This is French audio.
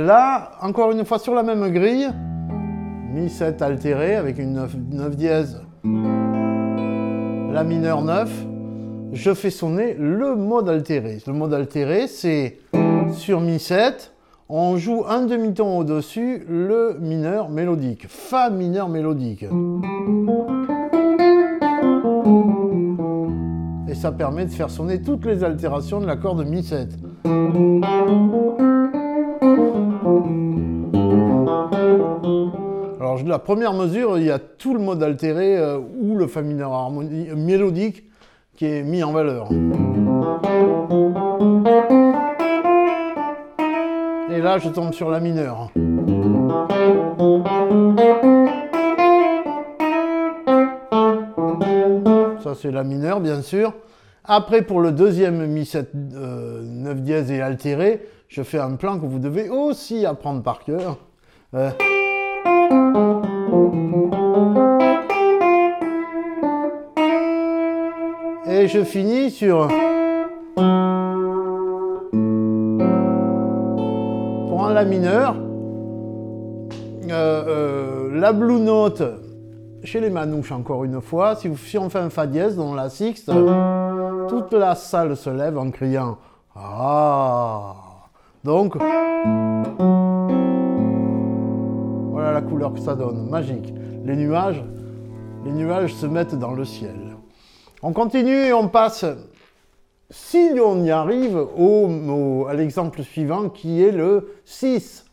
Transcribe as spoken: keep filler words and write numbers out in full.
Là, encore une fois sur la même grille, mi sept altéré avec une neuf dièse, la mineur neuf, je fais sonner le mode altéré. Le mode altéré, c'est sur mi sept, on joue un demi-ton au-dessus le mineur mélodique, fa mineur mélodique. Et ça permet de faire sonner toutes les altérations de l'accord de mi sept. Alors la première mesure, il y a tout le mode altéré euh, ou le fa mineur harmonique, mélodique qui est mis en valeur. Et là, je tombe sur la mineure. Ça, c'est la mineure, bien sûr. Après, pour le deuxième mi sept, euh, neuf dièse et altéré, je fais un plan que vous devez aussi apprendre par cœur. Euh... Et je finis sur... Pour un la mineur, euh, euh, la blue note, chez les manouches encore une fois, si, vous, si on fait un fa dièse dans la sixte, toute la salle se lève en criant « Ah !» Donc, voilà la couleur que ça donne, magique. Les nuages, les nuages se mettent dans le ciel. On continue et on passe, si on y arrive, au, au, à l'exemple suivant qui est le six.